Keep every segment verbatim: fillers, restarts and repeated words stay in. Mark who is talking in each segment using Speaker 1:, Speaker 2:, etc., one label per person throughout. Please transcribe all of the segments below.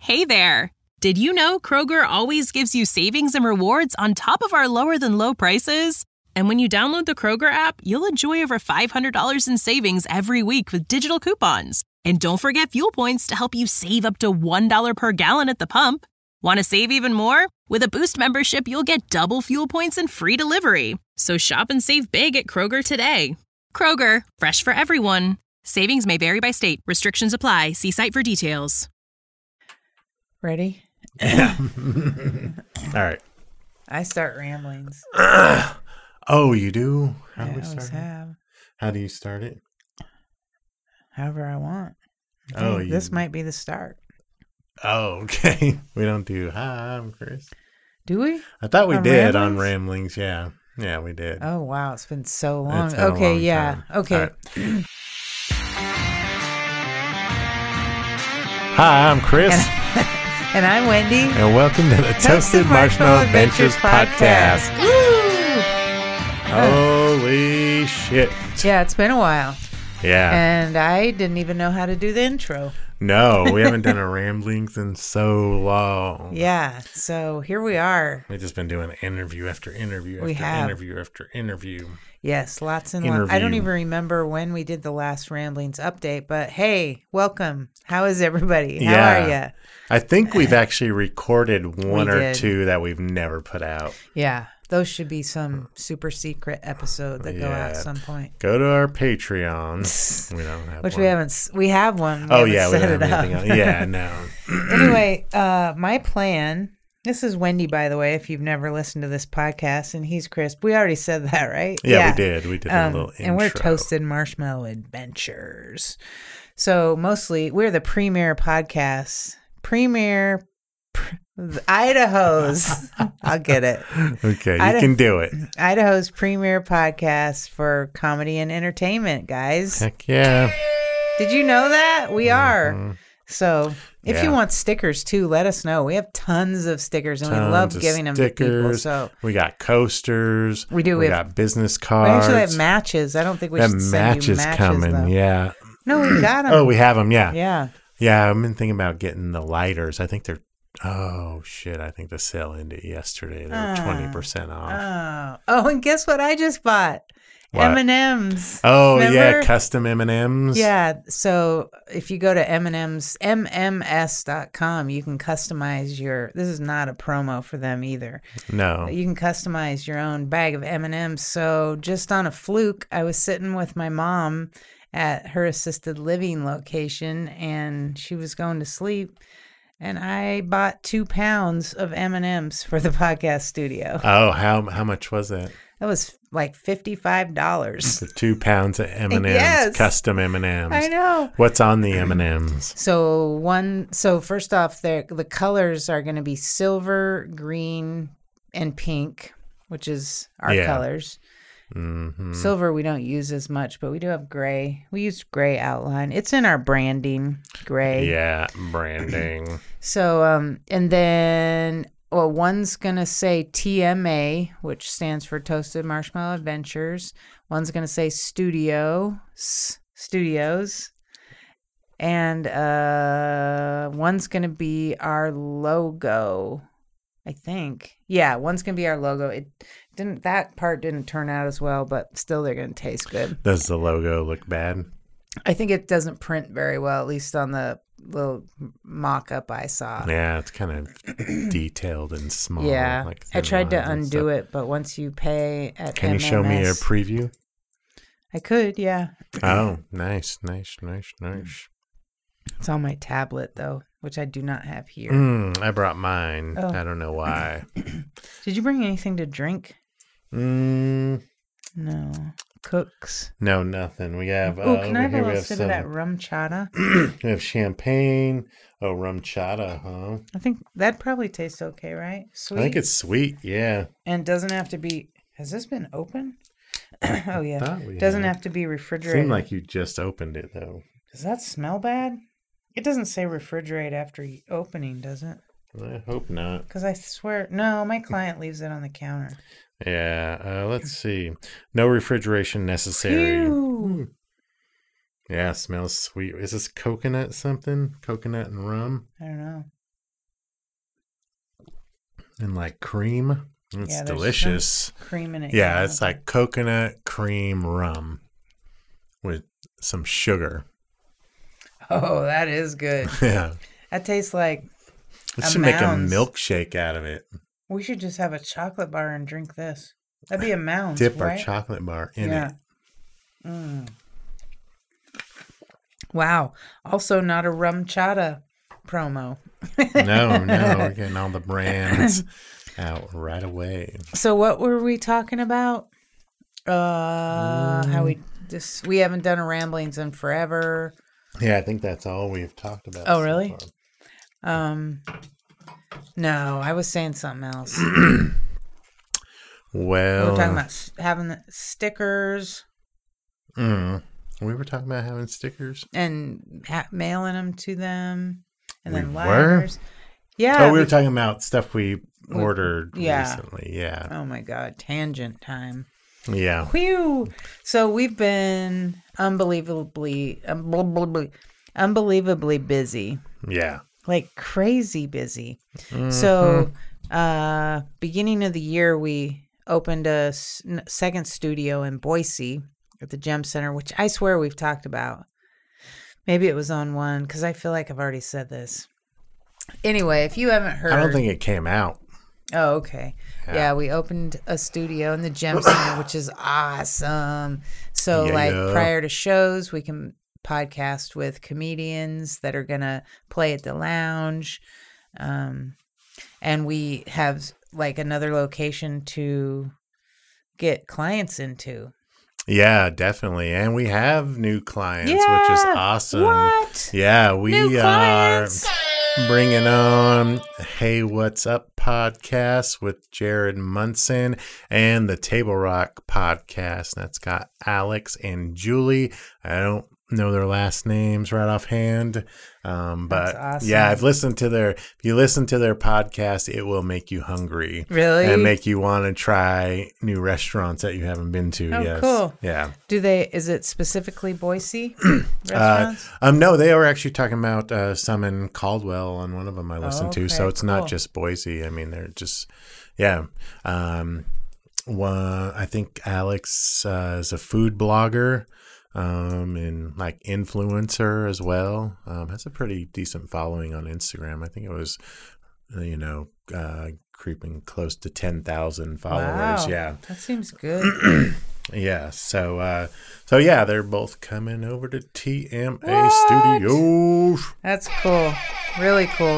Speaker 1: Hey there! Did you know Kroger always gives you savings and rewards on top of our lower-than-low prices? And when you download the Kroger app, you'll enjoy over five hundred dollars in savings every week with digital coupons. And don't forget fuel points to help you save up to one dollar per gallon at the pump. Want to save even more? With a Boost membership, you'll get double fuel points and free delivery. So shop and save big at Kroger today. Kroger, fresh for everyone. Savings may vary by state. Restrictions apply. See site for details.
Speaker 2: Ready?
Speaker 3: Yeah. All right.
Speaker 2: I start ramblings.
Speaker 3: Oh, you do? How
Speaker 2: I
Speaker 3: do we
Speaker 2: always
Speaker 3: start it?
Speaker 2: have.
Speaker 3: How do you start it?
Speaker 2: However I want. I
Speaker 3: Oh,
Speaker 2: think
Speaker 3: you...
Speaker 2: this might be the start.
Speaker 3: Oh, okay. We don't do, hi, I'm Chris.
Speaker 2: Do we?
Speaker 3: I thought we
Speaker 2: On
Speaker 3: did
Speaker 2: Ramblings?
Speaker 3: on Ramblings. Yeah. Yeah, we did.
Speaker 2: Oh, wow. It's been so long.
Speaker 3: It's been a
Speaker 2: Okay,
Speaker 3: long
Speaker 2: yeah.
Speaker 3: time.
Speaker 2: Okay.
Speaker 3: All right. Hi, I'm Chris.
Speaker 2: And, and I'm Wendy.
Speaker 3: And welcome to the Toasted, Toasted Marshmallow, Marshmallow Adventures, Adventures podcast. podcast.
Speaker 2: Woo!
Speaker 3: Holy shit.
Speaker 2: Yeah, it's been a while.
Speaker 3: Yeah.
Speaker 2: And I didn't even know how to do the intro.
Speaker 3: No, we haven't done a Ramblings in so long.
Speaker 2: Yeah, so here we are.
Speaker 3: We've just been doing interview after interview after
Speaker 2: we have.
Speaker 3: interview after interview.
Speaker 2: Yes, lots and lots. I don't even remember when we did the last Ramblings update, but hey, welcome. How is everybody? How
Speaker 3: yeah.
Speaker 2: are you?
Speaker 3: I think we've actually recorded one
Speaker 2: we
Speaker 3: or
Speaker 2: did.
Speaker 3: two that we've never put out.
Speaker 2: Yeah, those should be some super secret episode that
Speaker 3: yeah.
Speaker 2: go out at some point.
Speaker 3: Go to our Patreon. We don't have
Speaker 2: Which
Speaker 3: one.
Speaker 2: we haven't. We have one. We
Speaker 3: oh
Speaker 2: haven't
Speaker 3: yeah,
Speaker 2: set
Speaker 3: we don't
Speaker 2: it
Speaker 3: have
Speaker 2: up.
Speaker 3: anything else. Yeah, no.
Speaker 2: Anyway, uh, my plan. This is Wendy, by the way, if you've never listened to this podcast, and he's Chris. We already said that, right?
Speaker 3: Yeah, yeah. we did. We did a
Speaker 2: um,
Speaker 3: little intro.
Speaker 2: And we're Toasted Marshmallow Adventures. So mostly, we're the premier podcast. Premier pr- Idaho's. I'll get it.
Speaker 3: Okay, you
Speaker 2: Idaho-
Speaker 3: can do it.
Speaker 2: Idaho's premier podcast for comedy and entertainment, guys.
Speaker 3: Heck yeah.
Speaker 2: Did you know that? We are.
Speaker 3: Mm-hmm.
Speaker 2: So if
Speaker 3: yeah.
Speaker 2: you want stickers too, let us know. We have tons of stickers and
Speaker 3: tons
Speaker 2: we love giving them
Speaker 3: stickers.
Speaker 2: to people. So
Speaker 3: we got coasters.
Speaker 2: We do.
Speaker 3: We,
Speaker 2: we
Speaker 3: got
Speaker 2: have,
Speaker 3: business cards.
Speaker 2: We actually have matches. I don't think we, we should send
Speaker 3: matches
Speaker 2: you matches
Speaker 3: coming.
Speaker 2: though.
Speaker 3: Yeah.
Speaker 2: No, we got them.
Speaker 3: Oh, we have them. Yeah.
Speaker 2: Yeah.
Speaker 3: Yeah. I've been thinking about getting the lighters. I think they're. Oh shit! I think the sale ended yesterday. They're twenty uh, percent off.
Speaker 2: Oh. Oh, and guess what? I just bought.
Speaker 3: What?
Speaker 2: M and M's.
Speaker 3: Oh,
Speaker 2: remember?
Speaker 3: yeah, custom M and M's.
Speaker 2: Yeah, so if you go to M and M's, M M S dot com, you can customize your, this is not a promo for them either.
Speaker 3: No.
Speaker 2: You can customize your own bag of M and M's. So just on a fluke, I was sitting with my mom at her assisted living location, and she was going to sleep, and I bought two pounds of M and M's for the podcast studio.
Speaker 3: Oh, how how much was that?
Speaker 2: That was like fifty-five dollars.
Speaker 3: For two pounds of M and M's,
Speaker 2: yes.
Speaker 3: custom M and M's.
Speaker 2: I know.
Speaker 3: What's on the M and M's?
Speaker 2: So one, so first off, the the colors are going to be silver, green, and pink, which is our
Speaker 3: yeah.
Speaker 2: colors.
Speaker 3: Mm-hmm.
Speaker 2: Silver we don't use as much, but we do have gray. We use gray outline. It's in our branding, gray.
Speaker 3: Yeah, branding.
Speaker 2: So, um, and then. Well, one's going to say T M A, which stands for Toasted Marshmallow Adventures. One's going to say Studio, S- Studios. And uh, one's going to be our logo, I think. Yeah, one's going to be our logo. It didn't. That part didn't turn out as well, but still they're going to taste good.
Speaker 3: Does the logo look bad?
Speaker 2: I think it doesn't print very well, at least on the little mock-up I saw.
Speaker 3: Yeah, it's kind of detailed and small.
Speaker 2: Yeah,
Speaker 3: like
Speaker 2: I tried to undo it, but once you pay at
Speaker 3: Can
Speaker 2: M M S,
Speaker 3: you show me a preview?
Speaker 2: I could, yeah.
Speaker 3: Oh, nice, nice, nice, nice.
Speaker 2: It's on my tablet, though, which I do not have here.
Speaker 3: Mm, I brought mine.
Speaker 2: Oh.
Speaker 3: I don't know why.
Speaker 2: Did you bring anything to drink?
Speaker 3: Mm,
Speaker 2: no. Cooks?
Speaker 3: No, nothing. We have.
Speaker 2: Oh,
Speaker 3: uh,
Speaker 2: can I have a little sip
Speaker 3: some,
Speaker 2: of that rum chata?
Speaker 3: We have champagne. Oh, rum chata, huh?
Speaker 2: I think that'd probably taste okay, right? Sweet.
Speaker 3: I think it's sweet, yeah.
Speaker 2: And doesn't have to be. Has this been open? Oh, yeah.
Speaker 3: We
Speaker 2: doesn't
Speaker 3: had.
Speaker 2: have to be refrigerated.
Speaker 3: Seemed like you just opened it, though.
Speaker 2: Does that smell bad? It doesn't say refrigerate after opening, does it?
Speaker 3: I hope not.
Speaker 2: Because I swear, no, my client leaves it on the counter.
Speaker 3: Yeah, uh, let's see. No refrigeration necessary.
Speaker 2: Phew.
Speaker 3: Yeah, smells sweet. Is this coconut something? Coconut and rum?
Speaker 2: I don't know.
Speaker 3: and like cream. It's
Speaker 2: Yeah, there's
Speaker 3: delicious.
Speaker 2: some cream in it.
Speaker 3: Yeah, it's like coconut cream rum with some sugar.
Speaker 2: Oh, that is good.
Speaker 3: Yeah.
Speaker 2: That tastes like
Speaker 3: We
Speaker 2: a
Speaker 3: should make a
Speaker 2: Mounds.
Speaker 3: milkshake out of it.
Speaker 2: We should just have a chocolate bar and drink this. That'd be a Mounds,
Speaker 3: Dip
Speaker 2: right?
Speaker 3: our chocolate bar in
Speaker 2: Yeah.
Speaker 3: it.
Speaker 2: Mm. Wow. Also not a rum chata promo.
Speaker 3: No, no, we're getting all the brands out right away.
Speaker 2: So what were we talking about? Uh,
Speaker 3: Mm.
Speaker 2: how we just we haven't done a ramblings in forever.
Speaker 3: Yeah, I think that's all we've talked about.
Speaker 2: Oh,
Speaker 3: so
Speaker 2: really?
Speaker 3: far.
Speaker 2: Um, no, I was saying something else.
Speaker 3: Well,
Speaker 2: We were talking about s- having the stickers
Speaker 3: mm, we were talking about having stickers.
Speaker 2: and ha- mailing them to them, and
Speaker 3: We
Speaker 2: then
Speaker 3: were?
Speaker 2: letters. Yeah.
Speaker 3: Oh, we were
Speaker 2: be-
Speaker 3: talking about stuff we
Speaker 2: We-
Speaker 3: ordered
Speaker 2: yeah.
Speaker 3: recently. Yeah,
Speaker 2: Oh my God, tangent time.
Speaker 3: yeah.
Speaker 2: Whew. So we've been unbelievably, unbelievably, unbelievably busy,
Speaker 3: Yeah.
Speaker 2: like crazy busy.
Speaker 3: Mhm.
Speaker 2: So, uh, beginning of the year, we opened a s- n- second studio in Boise at the Gem Center, which I swear we've talked about. Maybe it was on one because I feel like I've already said this. Anyway, if you haven't heard,
Speaker 3: I don't think it came out.
Speaker 2: Oh, okay.
Speaker 3: Yeah.
Speaker 2: Yeah. we opened a studio in the Gem Center, which is awesome. So,
Speaker 3: Yeah,
Speaker 2: like,
Speaker 3: yeah.
Speaker 2: prior to shows, we can podcast with comedians that are going to play at the lounge. Um, and we have, like, another location to get clients into.
Speaker 3: Yeah, definitely. And we have new clients, which is
Speaker 2: Yeah.
Speaker 3: awesome.
Speaker 2: What?
Speaker 3: Yeah, we
Speaker 2: New
Speaker 3: are
Speaker 2: clients?
Speaker 3: bringing on Hey What's Up podcast with Jared Munson and the Table Rock podcast. That's got Alex and Julie. I don't know their last names right offhand. Um, but
Speaker 2: That's awesome.
Speaker 3: yeah, I've listened to their, if you listen to their podcast, it will make you hungry.
Speaker 2: Really?
Speaker 3: And make you want to try new restaurants that you haven't been to.
Speaker 2: Oh,
Speaker 3: yes.
Speaker 2: cool.
Speaker 3: Yeah.
Speaker 2: Do they, is it specifically Boise
Speaker 3: Uh,
Speaker 2: restaurants?
Speaker 3: um, no, they were actually talking about uh, some in Caldwell on one of them I listened to. So
Speaker 2: okay,
Speaker 3: it's
Speaker 2: cool.
Speaker 3: not just Boise. I mean, they're just, yeah. Um, one, I think Alex uh, is a food blogger um, and like influencer as well. Um, has a pretty decent following on Instagram. I think it was, uh, you know, uh, creeping close to ten thousand followers.
Speaker 2: Wow.
Speaker 3: Yeah.
Speaker 2: That seems good.
Speaker 3: Yeah, so uh so yeah, they're both coming over to T M A
Speaker 2: What?
Speaker 3: Studios.
Speaker 2: That's cool. Really cool.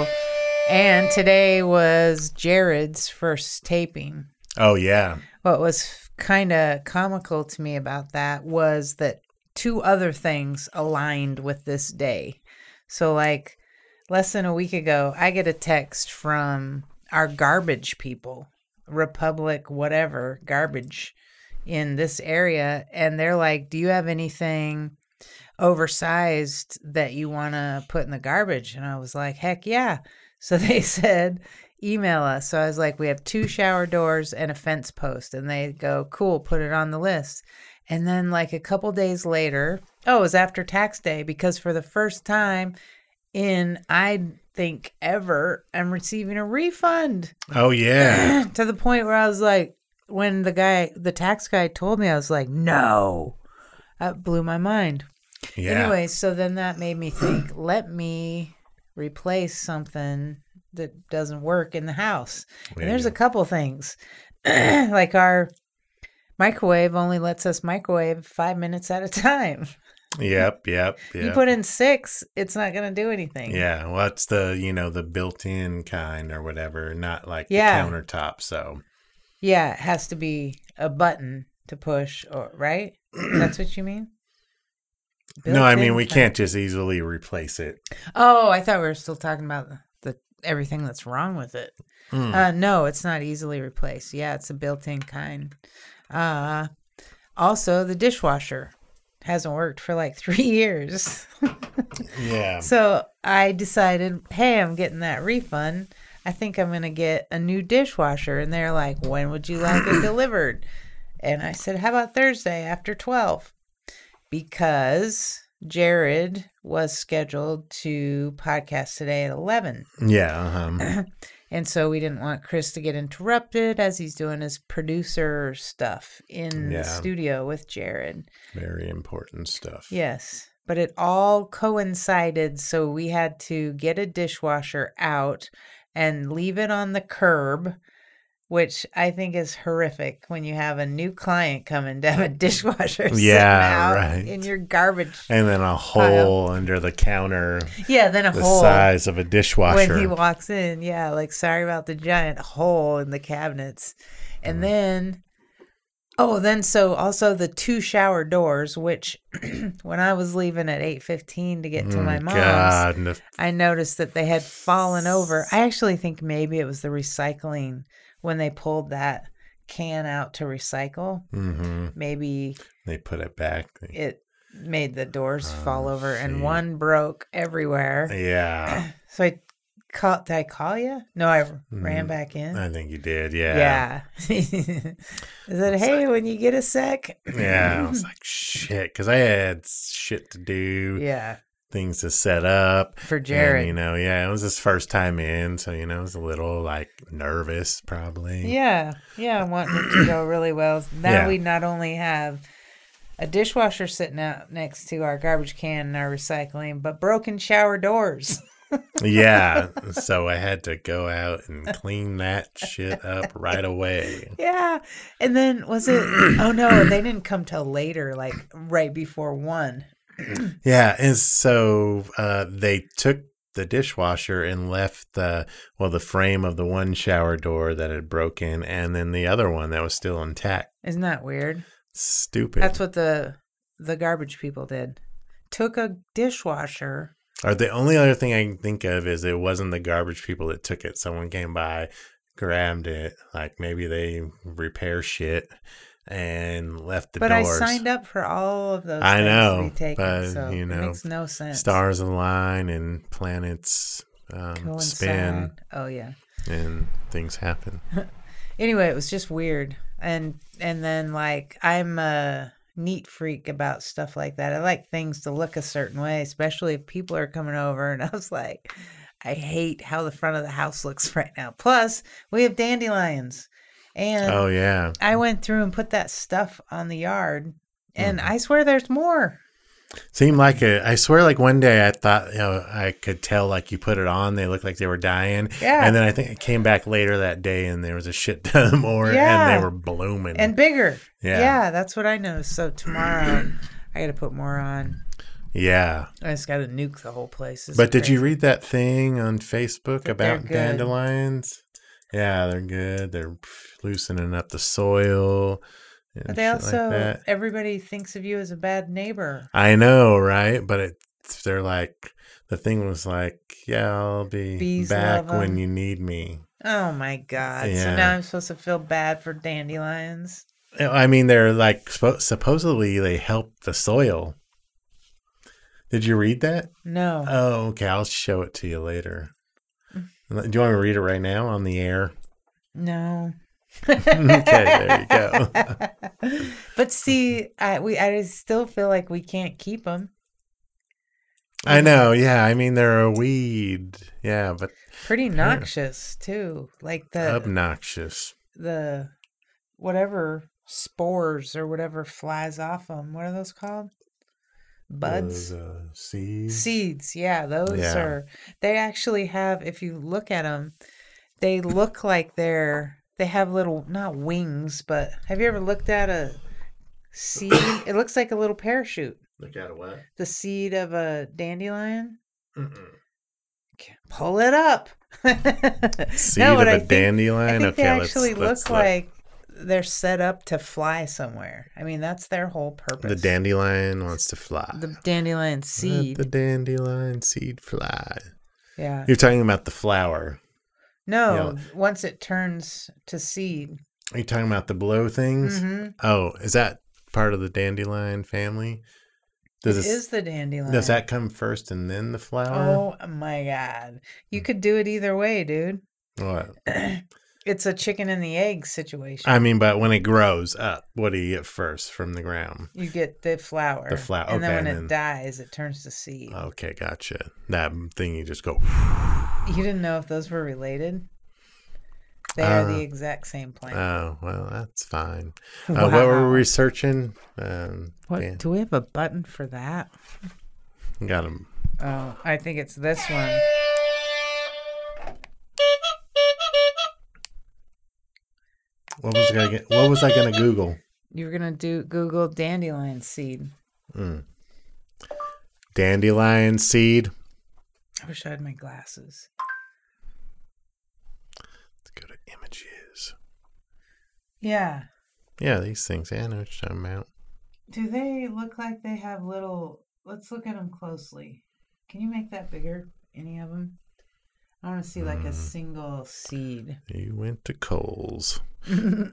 Speaker 2: And today was Jared's first taping.
Speaker 3: Oh yeah.
Speaker 2: What was kind of comical to me about that was that two other things aligned with this day. So, like, less than a week ago, I get a text from our garbage people, Republic, whatever, garbage in this area. And they're like, do you have anything oversized that you want to put in the garbage? And I was like, heck yeah. So they said, email us. So I was like, we have two shower doors and a fence post. And they go, cool, put it on the list. And then like a couple days later, oh, it was after tax day, because for the first time in, I think ever, I'm receiving a refund.
Speaker 3: Oh yeah.
Speaker 2: To the point where I was like, when the guy, the tax guy told me, I was like, no, that blew my mind.
Speaker 3: Yeah.
Speaker 2: Anyway, so then that made me think, let me replace something that doesn't work in the house.
Speaker 3: There
Speaker 2: And there's
Speaker 3: you
Speaker 2: a couple things. Like our microwave only lets us microwave five minutes at a time.
Speaker 3: Yep, yep, yep.
Speaker 2: You put in six, it's not going to do anything.
Speaker 3: Yeah, well, it's the, you know, the built-in kind or whatever, not like
Speaker 2: Yeah.
Speaker 3: the countertop, so.
Speaker 2: Yeah, it has to be a button to push, or right? That's what you mean?
Speaker 3: No, I mean,
Speaker 2: Built-in
Speaker 3: we
Speaker 2: kind-
Speaker 3: can't just easily replace it.
Speaker 2: Oh, I thought we were still talking about the, the everything that's wrong with it.
Speaker 3: Mm.
Speaker 2: Uh, no, it's not easily replaced. Yeah, it's a built-in kind. Uh, also, the dishwasher hasn't worked for like three years.
Speaker 3: Yeah.
Speaker 2: So I decided, hey, I'm getting that refund. I think I'm going to get a new dishwasher. And they're like, when would you like it delivered? And I said, how about Thursday after twelve? Because Jared was scheduled to podcast today at eleven.
Speaker 3: Yeah, um,
Speaker 2: And so we didn't want Chris to get interrupted as he's doing his producer stuff in
Speaker 3: Yeah.
Speaker 2: the studio with Jared.
Speaker 3: Very important stuff.
Speaker 2: Yes. But it all coincided, so we had to get a dishwasher out and leave it on the curb, which I think is horrific when you have a new client coming to have a dishwasher sitting
Speaker 3: Yeah,
Speaker 2: out
Speaker 3: right.
Speaker 2: in your garbage.
Speaker 3: And then a hole under the counter,
Speaker 2: Yeah, then a
Speaker 3: the
Speaker 2: hole
Speaker 3: size of a dishwasher.
Speaker 2: when he walks in. Yeah, like sorry about the giant hole in the cabinets. And
Speaker 3: Mm.
Speaker 2: then, oh, then so also the two shower doors, which when I was leaving at eight fifteen to get to my
Speaker 3: Mm,
Speaker 2: mom's,
Speaker 3: God, and the-
Speaker 2: I noticed that they had fallen over. I actually think maybe it was the recycling when they pulled that can out to recycle.
Speaker 3: mhm.
Speaker 2: Maybe
Speaker 3: They put it back.
Speaker 2: it made the doors fall
Speaker 3: Oh,
Speaker 2: over, and
Speaker 3: shit.
Speaker 2: one broke everywhere.
Speaker 3: Yeah,
Speaker 2: So I called. Did I call you? No, I ran
Speaker 3: Mm,
Speaker 2: back in.
Speaker 3: I think you did. Yeah.
Speaker 2: Yeah. I said, hey, when you get a sec.
Speaker 3: Yeah. I was like, shit, because I had shit to do,
Speaker 2: Yeah.
Speaker 3: things to set up.
Speaker 2: For
Speaker 3: And,
Speaker 2: Jared.
Speaker 3: you know, yeah, it was his first time in, so you know, I was a little like nervous, probably.
Speaker 2: Yeah. Yeah. I want it to go really well. Now
Speaker 3: Yeah.
Speaker 2: we not only have a dishwasher sitting out next to our garbage can and our recycling, but broken shower doors.
Speaker 3: Yeah. So I had to go out and clean that shit up right away.
Speaker 2: Yeah. And then was it, oh no, they didn't come till later, like right before one.
Speaker 3: Yeah, and so uh, they took the dishwasher and left the well the frame of the one shower door that had broken, and then the other one that was still intact.
Speaker 2: Isn't that weird?
Speaker 3: Stupid.
Speaker 2: That's what the the garbage people did. Took a dishwasher.
Speaker 3: Or the only other thing I can think of is it wasn't the garbage people that took it. Someone came by, grabbed it, like maybe they repair shit and left the
Speaker 2: But
Speaker 3: doors.
Speaker 2: I signed up for all of those
Speaker 3: I
Speaker 2: things
Speaker 3: know,
Speaker 2: to be taken,
Speaker 3: but,
Speaker 2: so
Speaker 3: you
Speaker 2: it
Speaker 3: know,
Speaker 2: makes no sense.
Speaker 3: Stars align and planets um,
Speaker 2: Coincide.
Speaker 3: spin
Speaker 2: Oh yeah.
Speaker 3: and things happen.
Speaker 2: Anyway, it was just weird. And and then like I'm a neat freak about stuff like that. I like things to look a certain way, especially if people are coming over. And I was like, I hate how the front of the house looks right now. Plus, we have dandelions. And
Speaker 3: Oh yeah.
Speaker 2: I went through and put that stuff on the yard. And
Speaker 3: Mm-hmm.
Speaker 2: I swear there's more.
Speaker 3: Seemed like a, I swear, like one day I thought, you know, I could tell like you put it on, they looked like they were dying.
Speaker 2: Yeah.
Speaker 3: And then I think I came back later that day and there was a shit ton more
Speaker 2: Yeah.
Speaker 3: and they were blooming.
Speaker 2: And bigger.
Speaker 3: Yeah.
Speaker 2: Yeah, that's what I noticed. So tomorrow I got to put more on.
Speaker 3: yeah.
Speaker 2: I just got to nuke the whole place. It's
Speaker 3: But did you
Speaker 2: crazy.
Speaker 3: read that thing on Facebook
Speaker 2: That they're
Speaker 3: about
Speaker 2: good.
Speaker 3: dandelions? Yeah, they're good. They're loosening up the soil. And
Speaker 2: But they
Speaker 3: shit
Speaker 2: also,
Speaker 3: like that.
Speaker 2: everybody thinks of you as a bad neighbor.
Speaker 3: I know, right? But it, they're like, the thing was like, yeah, I'll be
Speaker 2: Bees
Speaker 3: back
Speaker 2: love
Speaker 3: when
Speaker 2: 'em.
Speaker 3: you need me.
Speaker 2: Oh my God. So
Speaker 3: Yeah.
Speaker 2: now I'm supposed to feel bad for dandelions.
Speaker 3: I mean, they're like, suppo- supposedly they help the soil. Did you read that?
Speaker 2: No.
Speaker 3: Oh, okay. I'll show it to you later. Do you want me to read it right now on the air?
Speaker 2: No.
Speaker 3: Okay, there you go.
Speaker 2: But see, I we I still feel like we can't keep them.
Speaker 3: I know. Yeah. I mean, they're a weed. Yeah, but
Speaker 2: Pretty noxious too. Like the
Speaker 3: obnoxious.
Speaker 2: the whatever spores or whatever flies off them. What are those called? Buds.
Speaker 3: Those, uh, seeds.
Speaker 2: Seeds. Yeah, those
Speaker 3: Yeah.
Speaker 2: are. They actually have. If you look at them, they look like they're. They have little, not wings, but have you ever looked at a seed? It looks like a little parachute.
Speaker 3: Look at it. What?
Speaker 2: The seed of a dandelion.
Speaker 3: Mm-mm.
Speaker 2: Pull it up.
Speaker 3: Seed
Speaker 2: No,
Speaker 3: of
Speaker 2: but
Speaker 3: a
Speaker 2: I think-
Speaker 3: dandelion.
Speaker 2: I think
Speaker 3: okay,
Speaker 2: they
Speaker 3: let's,
Speaker 2: actually
Speaker 3: let's
Speaker 2: look like they're set up to fly somewhere. I mean, that's their whole purpose.
Speaker 3: the dandelion wants to fly.
Speaker 2: The dandelion
Speaker 3: Let
Speaker 2: seed.
Speaker 3: the dandelion seed fly.
Speaker 2: Yeah.
Speaker 3: You're talking about the flower.
Speaker 2: No,
Speaker 3: Yeah.
Speaker 2: once it turns to seed.
Speaker 3: Are you talking about the blow things?
Speaker 2: Mhm.
Speaker 3: Oh, is that part of the dandelion family?
Speaker 2: It
Speaker 3: Does this-
Speaker 2: is the dandelion.
Speaker 3: Does that come first and then the flower?
Speaker 2: Oh my God. You could do it either way, dude.
Speaker 3: What?
Speaker 2: It's a chicken and the egg situation.
Speaker 3: I mean, but when it grows up, what do you get first from the ground?
Speaker 2: You get the flower.
Speaker 3: The flower,
Speaker 2: And then
Speaker 3: okay,
Speaker 2: when
Speaker 3: and
Speaker 2: it
Speaker 3: then-
Speaker 2: dies, it turns to seed.
Speaker 3: Okay, gotcha. That thing you just go.
Speaker 2: You didn't know if those were related? They are
Speaker 3: Uh,
Speaker 2: the exact same plant.
Speaker 3: Oh, well, that's fine. Uh,
Speaker 2: Wow.
Speaker 3: What were we researching? Um,
Speaker 2: What?
Speaker 3: yeah,
Speaker 2: Do we have a button for that?
Speaker 3: got him.
Speaker 2: Oh, I think it's this one.
Speaker 3: What was I gonna get? What was I gonna Google?
Speaker 2: You were gonna do Google dandelion seed.
Speaker 3: Mm. Dandelion seed.
Speaker 2: I wish I had my glasses.
Speaker 3: Let's go to images.
Speaker 2: Yeah.
Speaker 3: Yeah, these things. Yeah, I know what you're talking about.
Speaker 2: Do they look like they have little? Let's look at them closely. Can you make that bigger? Any of them? I want to see like a single seed.
Speaker 3: You went to Kohl's. mm.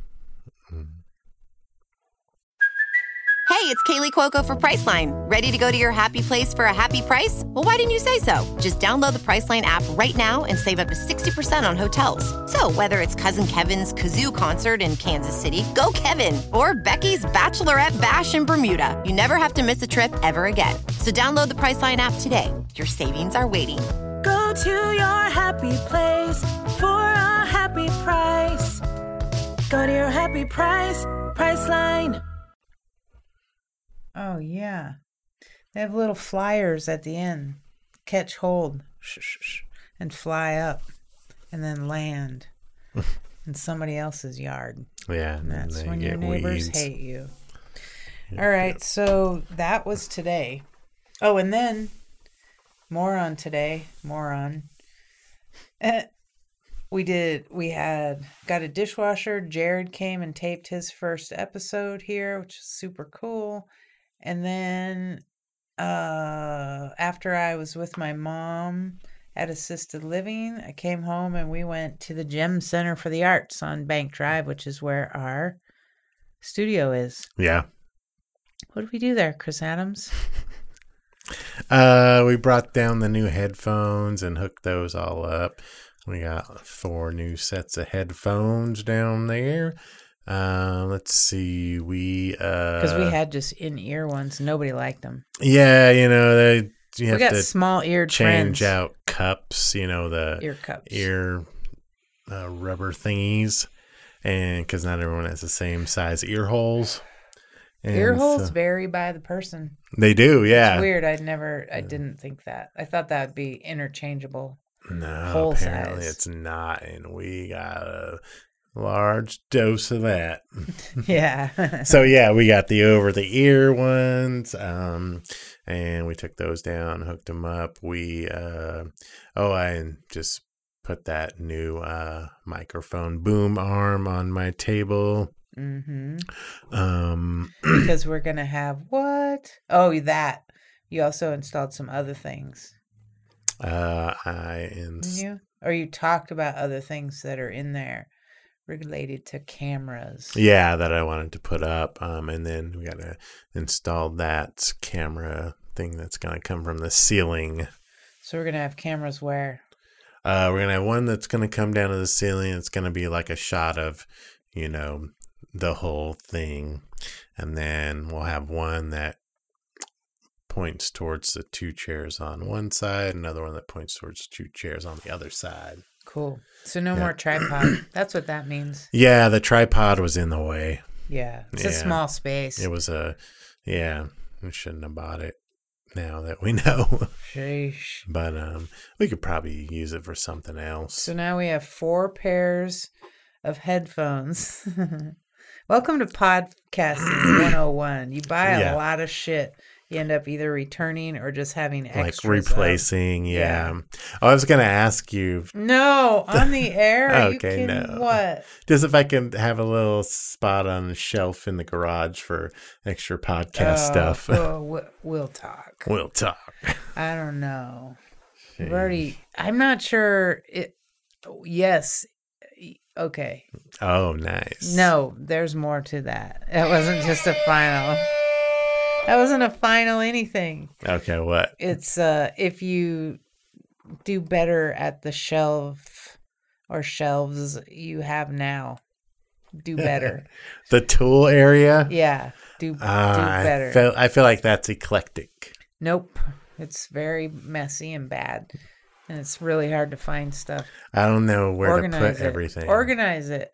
Speaker 4: Hey, it's Kaylee Cuoco for Priceline. Ready to go to your happy place for a happy price? Well, why didn't you say so? Just download the Priceline app right now and save up to sixty percent on hotels. So whether it's Cousin Kevin's Kazoo Concert in Kansas City, go Kevin, or Becky's Bachelorette Bash in Bermuda, you never have to miss a trip ever again. So download the Priceline app today. Your savings are waiting.
Speaker 5: Go to your happy place for a happy price. Go to your happy price, Priceline.
Speaker 2: Oh yeah, they have little flyers at the end. Catch hold, shh, shh, shh, and fly up, and then land in somebody else's yard.
Speaker 3: Yeah,
Speaker 2: And that's
Speaker 3: they
Speaker 2: when your
Speaker 3: get
Speaker 2: neighbors
Speaker 3: weeds.
Speaker 2: hate you. All right, so that was today. Oh, and then more on today. More on. Eh, we did. We had got a dishwasher. Jared came and taped his first episode here, which is super cool. And then uh, after I was with my mom at assisted living, I came home and we went to the Gem Center for the Arts on Bank Drive, which is where our studio is.
Speaker 3: Yeah.
Speaker 2: What did we do there, Chris Adams?
Speaker 3: Uh, we brought down the new headphones and hooked those all up. We got four new sets of headphones down there. Uh, let's see. We uh,
Speaker 2: Because we had just in-ear ones. Nobody liked them.
Speaker 3: yeah, you know they you
Speaker 2: We
Speaker 3: have
Speaker 2: got
Speaker 3: to
Speaker 2: small-eared
Speaker 3: change
Speaker 2: friends.
Speaker 3: out cups. You know the
Speaker 2: Ear cups.
Speaker 3: ear uh, rubber thingies, and because not everyone has the same size ear holes. And
Speaker 2: Ear holes
Speaker 3: so-
Speaker 2: vary by the person.
Speaker 3: they do, yeah.
Speaker 2: It's weird. I'd never, I didn't think that. I thought that would be interchangeable.
Speaker 3: No,
Speaker 2: Whole
Speaker 3: apparently
Speaker 2: size.
Speaker 3: it's not, and we got a large dose of that.
Speaker 2: Yeah.
Speaker 3: So yeah, we got the over the ear ones, um, and we took those down, hooked them up. We uh, oh, I just put that new uh, microphone boom arm on my table.
Speaker 2: Mm-hmm.
Speaker 3: Um,
Speaker 2: Because we're going to have what? Oh, that. You also installed some other things.
Speaker 3: uh, I ins-
Speaker 2: Didn't you? Or you talked about other things that are in there related to cameras.
Speaker 3: yeah, that I wanted to put up, um, and then we got to install that camera thing that's gonna come from the ceiling.
Speaker 2: So we're going to have cameras where?
Speaker 3: Uh, we're gonna have one that's gonna come down to the ceiling. It's gonna be like a shot of, you know, the whole thing, and then we'll have one that points towards the two chairs on one side, another one that points towards two chairs on the other side.
Speaker 2: Cool. So no
Speaker 3: Yeah.
Speaker 2: more tripod. That's what that means.
Speaker 3: Yeah, the tripod was in the way.
Speaker 2: Yeah. It's a
Speaker 3: Yeah.
Speaker 2: small space.
Speaker 3: It was a, yeah, we shouldn't have bought it now that we know.
Speaker 2: Sheesh.
Speaker 3: But um, we could probably use it for something else.
Speaker 2: So now we have four pairs of headphones. Welcome to Podcasting one oh one. You buy a
Speaker 3: Yeah.
Speaker 2: lot of shit. You end up either returning or just having
Speaker 3: Like
Speaker 2: extras. of-
Speaker 3: replacing, yeah.
Speaker 2: yeah.
Speaker 3: Oh, I was going to ask you
Speaker 2: No, on the air? Are you
Speaker 3: Okay,
Speaker 2: kidding?
Speaker 3: no.
Speaker 2: What?
Speaker 3: just if I can have a little spot on the shelf in the garage for extra podcast
Speaker 2: Oh,
Speaker 3: stuff.
Speaker 2: Well, we- we'll talk.
Speaker 3: We'll talk.
Speaker 2: I don't know. We've already. I'm not sure. It. Yes. Okay.
Speaker 3: Oh, nice.
Speaker 2: No, there's more to that. It wasn't just a final. That wasn't a final anything.
Speaker 3: Okay, what?
Speaker 2: It's uh if you do better at the shelf or shelves you have now. Do better.
Speaker 3: The tool area?
Speaker 2: Yeah. Do,
Speaker 3: Uh,
Speaker 2: do
Speaker 3: I
Speaker 2: better.
Speaker 3: feel, I feel like that's eclectic.
Speaker 2: Nope. It's very messy and bad. And it's really hard to find stuff.
Speaker 3: I don't know where
Speaker 2: Organize
Speaker 3: to put
Speaker 2: it.
Speaker 3: everything.
Speaker 2: Organize it.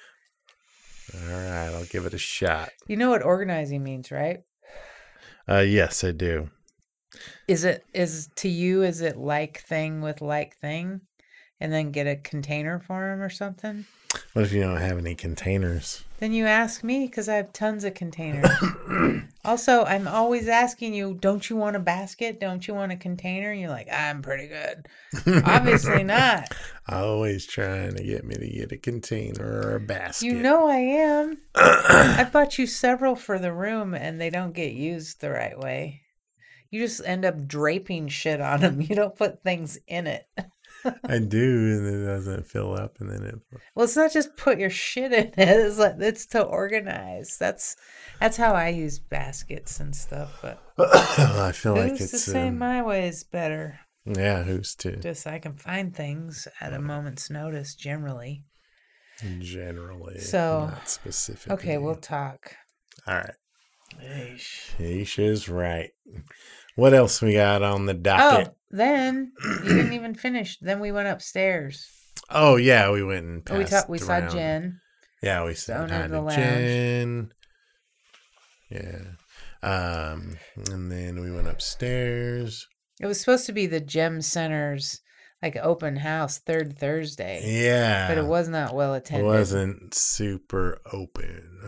Speaker 3: All right, I'll give it a shot.
Speaker 2: You know what organizing means, right?
Speaker 3: Uh, yes, I do.
Speaker 2: Is it is to you? Is it like thing with like thing, and then get a container for them or something?
Speaker 3: What if you don't have any containers?
Speaker 2: Then you ask me because I have tons of containers. Also, I'm always asking you, don't you want a basket? Don't you want a container? And you're like, I'm pretty good. Obviously not.
Speaker 3: Always trying to get me to get a container or a basket.
Speaker 2: You know I am. I bought you several for the room and they don't get used the right way. You just end up draping shit on them. You don't put things in it.
Speaker 3: I do, and it doesn't fill up, and then it.
Speaker 2: Well, it's not just put your shit in it. It's like it's to organize. That's that's how I use baskets and stuff. But
Speaker 3: I feel like
Speaker 2: who's
Speaker 3: it's
Speaker 2: to say
Speaker 3: um,
Speaker 2: my way is better?
Speaker 3: yeah. Who's to
Speaker 2: Just I can find things at a moment's notice. Generally,
Speaker 3: generally
Speaker 2: So,
Speaker 3: not specifically.
Speaker 2: okay, we'll talk.
Speaker 3: all right.
Speaker 2: Yeesh.
Speaker 3: Yeesh is right. What else we got on the
Speaker 2: Oh,
Speaker 3: docket?
Speaker 2: then you didn't even finish. Then we went upstairs.
Speaker 3: Oh, yeah, we went and passed
Speaker 2: we talked. We saw
Speaker 3: around.
Speaker 2: Jen.
Speaker 3: Yeah, we
Speaker 2: the
Speaker 3: said
Speaker 2: owner
Speaker 3: hi
Speaker 2: of the
Speaker 3: to
Speaker 2: lounge.
Speaker 3: Jen. Yeah. Um, and then we went upstairs.
Speaker 2: It was supposed to be the Gem Center's like open house third Thursday,
Speaker 3: Yeah.
Speaker 2: but it was not well
Speaker 3: It
Speaker 2: attended.
Speaker 3: wasn't super open.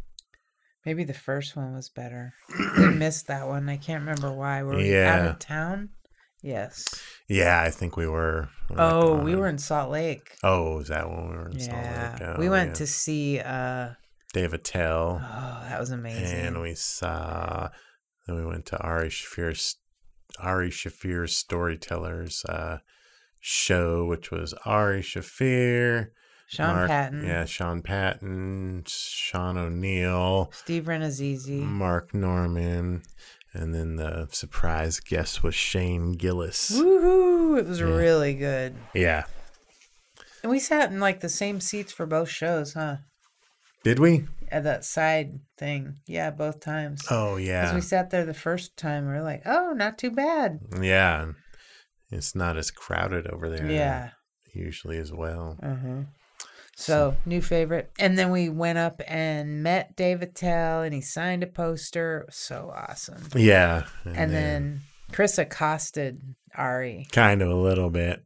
Speaker 2: Maybe the first one was better. We missed that one. I can't remember why. Were we out
Speaker 3: Yeah.
Speaker 2: of town? Yes.
Speaker 3: Yeah, I think we were.
Speaker 2: Oh,
Speaker 3: like,
Speaker 2: we
Speaker 3: on-
Speaker 2: were in Salt Lake.
Speaker 3: Oh, is that when we were in
Speaker 2: Yeah.
Speaker 3: Salt Lake? Oh,
Speaker 2: we went
Speaker 3: yeah.
Speaker 2: to see uh
Speaker 3: Dave Attell.
Speaker 2: oh, that was amazing.
Speaker 3: And we saw, then we went to Ari Shafir's, Ari Shafir's Storytellers uh, show, which was Ari Shafir,
Speaker 2: Sean
Speaker 3: Mark-
Speaker 2: Patton,
Speaker 3: yeah, Sean Patton, Sean O'Neill,
Speaker 2: Steve Renazizi.
Speaker 3: Mark Norman, and then the surprise guest was Shane Gillis.
Speaker 2: Woohoo! It was
Speaker 3: Yeah.
Speaker 2: really good.
Speaker 3: Yeah,
Speaker 2: And we sat in like the same seats for both shows, huh?
Speaker 3: did we?
Speaker 2: At that side thing. Yeah, both times.
Speaker 3: Oh
Speaker 2: Because
Speaker 3: yeah,
Speaker 2: we sat there the first time, we were like, oh, not too bad.
Speaker 3: yeah. It's not as crowded over there.
Speaker 2: Yeah.
Speaker 3: usually as well.
Speaker 2: Uh-huh. So, new favorite. And then we went up and met Dave Attell, and he signed a poster. It was so awesome.
Speaker 3: Yeah,
Speaker 2: And, then Chris accosted Ari.
Speaker 3: kind of a little bit.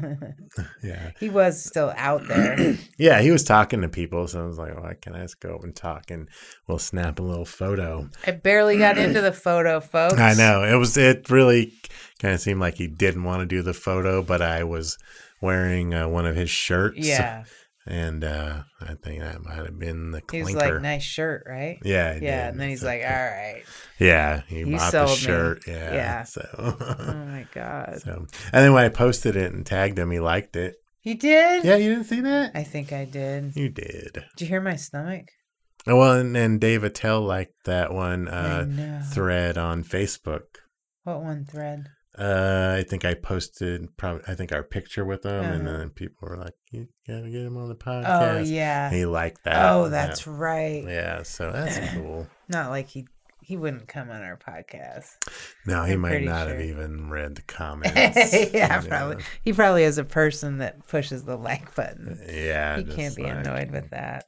Speaker 3: Yeah.
Speaker 2: He was still out there.
Speaker 3: Yeah, he was talking to people, so I was like, well, can I just go up and talk and we'll snap a little photo.
Speaker 2: I barely got into the photo, folks.
Speaker 3: I know. It was it really kind of seemed like he didn't want to do the photo, but I was wearing uh, one of his shirts.
Speaker 2: Yeah.
Speaker 3: And uh, I think that might have been the
Speaker 2: He
Speaker 3: clinker.
Speaker 2: was like, nice shirt, right?
Speaker 3: Yeah. he
Speaker 2: Yeah.
Speaker 3: did.
Speaker 2: And then he's
Speaker 3: So-
Speaker 2: like, all right.
Speaker 3: Yeah, he
Speaker 2: You
Speaker 3: bought
Speaker 2: sold
Speaker 3: the
Speaker 2: me.
Speaker 3: shirt. Yeah.
Speaker 2: Yeah.
Speaker 3: So,
Speaker 2: Oh, my God.
Speaker 3: so, and then when I posted it and tagged him, he liked it.
Speaker 2: He did?
Speaker 3: Yeah, you didn't see that?
Speaker 2: I think I did.
Speaker 3: You did.
Speaker 2: Did you hear my stomach?
Speaker 3: Oh, well, and, and Dave Attell liked that one uh,
Speaker 2: I know.
Speaker 3: thread on Facebook.
Speaker 2: What one thread?
Speaker 3: Uh, I think I posted probably I think our picture with him, and
Speaker 2: Uh-huh.
Speaker 3: then people were like, "You gotta get him on the podcast."
Speaker 2: Oh, yeah.
Speaker 3: he liked that.
Speaker 2: Oh, that's
Speaker 3: yeah.
Speaker 2: right.
Speaker 3: Yeah, so that's cool.
Speaker 2: Not like he he wouldn't come on our podcast.
Speaker 3: No, he
Speaker 2: I'm
Speaker 3: might
Speaker 2: pretty
Speaker 3: not have
Speaker 2: sure.
Speaker 3: even read the comments.
Speaker 2: yeah,
Speaker 3: you
Speaker 2: probably.
Speaker 3: know.
Speaker 2: He probably is a person that pushes the like button.
Speaker 3: Yeah,
Speaker 2: He can't
Speaker 3: just
Speaker 2: be
Speaker 3: like-
Speaker 2: annoyed with that.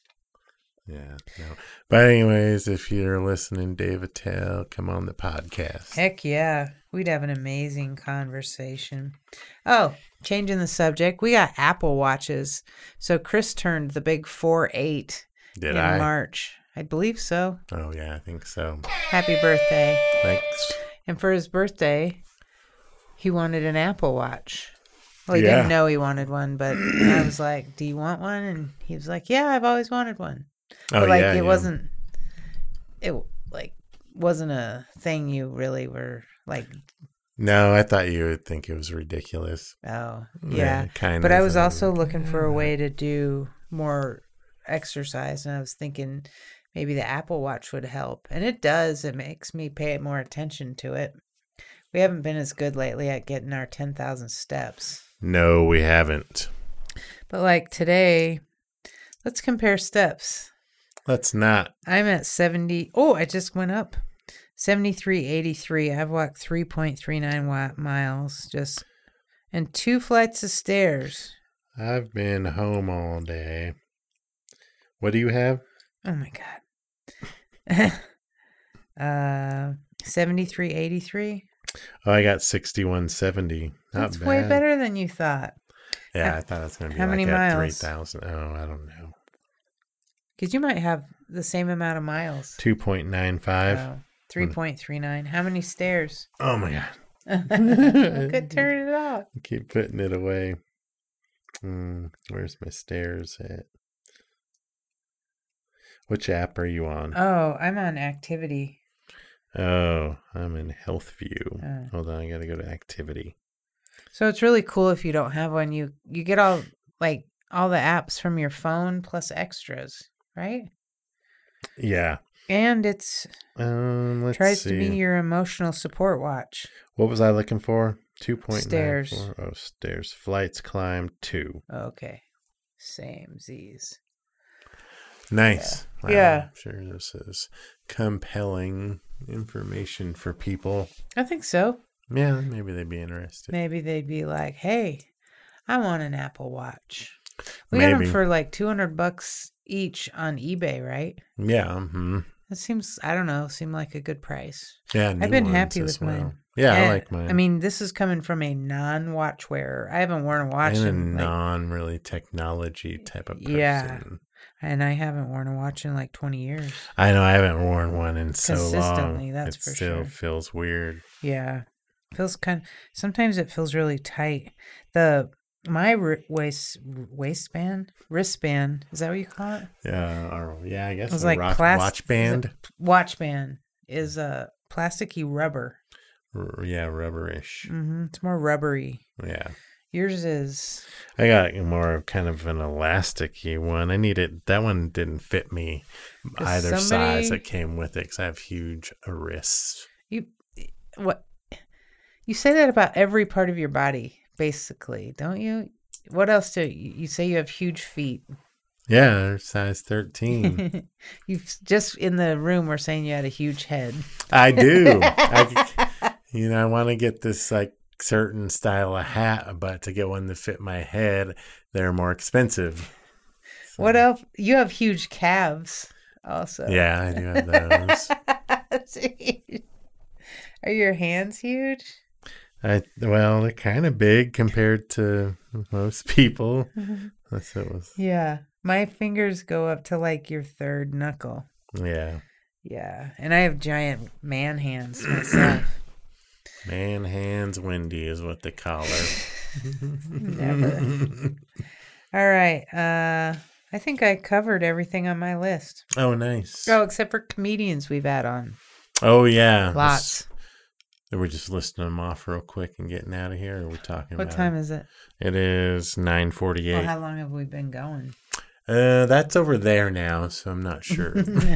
Speaker 3: Yeah, no. But anyways, if you're listening, Dave Attell, come on the podcast.
Speaker 2: Heck yeah. We'd have an amazing conversation. Oh, changing the subject. We got Apple Watches. So Chris turned the big four eight
Speaker 3: Did
Speaker 2: in
Speaker 3: I?
Speaker 2: March. I believe so.
Speaker 3: Oh yeah, I think so.
Speaker 2: Happy birthday.
Speaker 3: Thanks.
Speaker 2: And for his birthday, he wanted an Apple Watch. Well, he
Speaker 3: Yeah.
Speaker 2: didn't know he wanted one, but I was like, do you want one? And he was like, yeah, I've always wanted one.
Speaker 3: Oh
Speaker 2: But like
Speaker 3: yeah,
Speaker 2: it
Speaker 3: yeah.
Speaker 2: wasn't it like wasn't a thing you really were like,
Speaker 3: No, I thought you would think it was ridiculous.
Speaker 2: oh
Speaker 3: Yeah,
Speaker 2: yeah.
Speaker 3: kind
Speaker 2: But
Speaker 3: of.
Speaker 2: I was also looking for a way to do more exercise, and I was thinking maybe the Apple Watch would help. And it does. It makes me pay more attention to it. We haven't been as good lately at getting our ten thousand steps.
Speaker 3: No, we haven't.
Speaker 2: But like today, let's compare steps.
Speaker 3: Let's not.
Speaker 2: I'm at seventy. Oh, I just went up. seventy-three eighty-three. I've walked three point three nine miles just And two flights of stairs.
Speaker 3: I've been home all day. What do you have?
Speaker 2: Oh my God. uh, seventy-three eighty-three.
Speaker 3: Oh, I got sixty-one seventy. Not
Speaker 2: That's
Speaker 3: bad.
Speaker 2: way better than you thought.
Speaker 3: Yeah,
Speaker 2: How-
Speaker 3: I thought it was going to be
Speaker 2: how
Speaker 3: like
Speaker 2: many
Speaker 3: at three
Speaker 2: miles?
Speaker 3: thousand. Oh, I don't know.
Speaker 2: Because you might have the same amount of miles.
Speaker 3: two point nine five.
Speaker 2: Oh, three point three nine. How many stairs?
Speaker 3: Oh, my God.
Speaker 2: Could turn it off.
Speaker 3: Keep putting it away. Mm, where's my stairs at? Which app are you on?
Speaker 2: Oh, I'm on activity.
Speaker 3: Oh, I'm in Health View.
Speaker 2: Oh.
Speaker 3: Hold on, I gotta go to Activity.
Speaker 2: So it's really cool if you don't have one. You you get all like all the apps from your phone plus extras, right?
Speaker 3: Yeah.
Speaker 2: And it's
Speaker 3: Um, let's
Speaker 2: tries
Speaker 3: see.
Speaker 2: to be your emotional support watch.
Speaker 3: What was I looking for? Two point nine
Speaker 2: Stairs.
Speaker 3: four. Oh, stairs. Flights climbed two.
Speaker 2: Okay. Same Z's.
Speaker 3: Nice.
Speaker 2: Yeah. Yeah.
Speaker 3: I'm sure this is compelling information for people.
Speaker 2: I think so.
Speaker 3: Yeah, maybe they'd be interested.
Speaker 2: Maybe they'd be like, "Hey, I want an Apple Watch." We got
Speaker 3: Maybe.
Speaker 2: them for like two hundred bucks each on eBay, right?
Speaker 3: Yeah. Mm-hmm.
Speaker 2: That seems, I don't know, seem like a good price.
Speaker 3: Yeah.
Speaker 2: I've
Speaker 3: new
Speaker 2: been
Speaker 3: ones
Speaker 2: happy
Speaker 3: as
Speaker 2: with
Speaker 3: well.
Speaker 2: mine.
Speaker 3: Yeah, I
Speaker 2: And,
Speaker 3: like mine.
Speaker 2: I mean, this is coming from a non-watch wearer. I haven't worn a watch
Speaker 3: I'm a
Speaker 2: in like,
Speaker 3: non really technology type of person.
Speaker 2: Yeah. and I haven't worn a watch in like twenty years.
Speaker 3: I know I haven't worn one in so
Speaker 2: Consistently,
Speaker 3: long.
Speaker 2: that's
Speaker 3: it
Speaker 2: for
Speaker 3: still
Speaker 2: sure.
Speaker 3: feels weird.
Speaker 2: Yeah. Feels kind sometimes it feels really tight. The my ri- waist waistband, wristband, is that what you call it?
Speaker 3: Yeah, or yeah, I guess
Speaker 2: It's
Speaker 3: a
Speaker 2: like
Speaker 3: rock,
Speaker 2: plas-
Speaker 3: watch band.
Speaker 2: Watch band is a plasticky rubber.
Speaker 3: R- yeah, rubberish.
Speaker 2: Hmm It's more rubbery.
Speaker 3: Yeah.
Speaker 2: Yours is
Speaker 3: I got more of kind of an elasticy one. I needed that one didn't fit me
Speaker 2: Does
Speaker 3: either
Speaker 2: somebody-
Speaker 3: size that came with it because I have huge wrists.
Speaker 2: you what you say that about every part of your body, basically, don't you? What else do you, you say? You have huge feet.
Speaker 3: Yeah, they're size thirteen.
Speaker 2: You just in the room were saying you had a huge head.
Speaker 3: I do. I, you know, I want to get this like certain style of hat, but to get one that fit my head, they're more expensive. So,
Speaker 2: What else? You have huge calves, also.
Speaker 3: Yeah, I do have those.
Speaker 2: Are your hands huge?
Speaker 3: I well, they're kind of big compared to most people. That's what it was.
Speaker 2: Yeah. My fingers go up to like your third knuckle.
Speaker 3: Yeah,
Speaker 2: Yeah. And I have giant man hands myself.
Speaker 3: man hands Wendy is what they call her.
Speaker 2: Never. All right. Uh, I think I covered everything on my list.
Speaker 3: Oh, nice.
Speaker 2: Oh, except for comedians we've had on.
Speaker 3: Oh yeah,
Speaker 2: Lots.
Speaker 3: This- we're just listing them off real quick and getting out of here. Or are we talking
Speaker 2: What
Speaker 3: about
Speaker 2: time
Speaker 3: it?
Speaker 2: is it?
Speaker 3: It is nine forty-eight.
Speaker 2: Well, how long have we been going?
Speaker 3: Uh, that's over there now, so I'm not sure.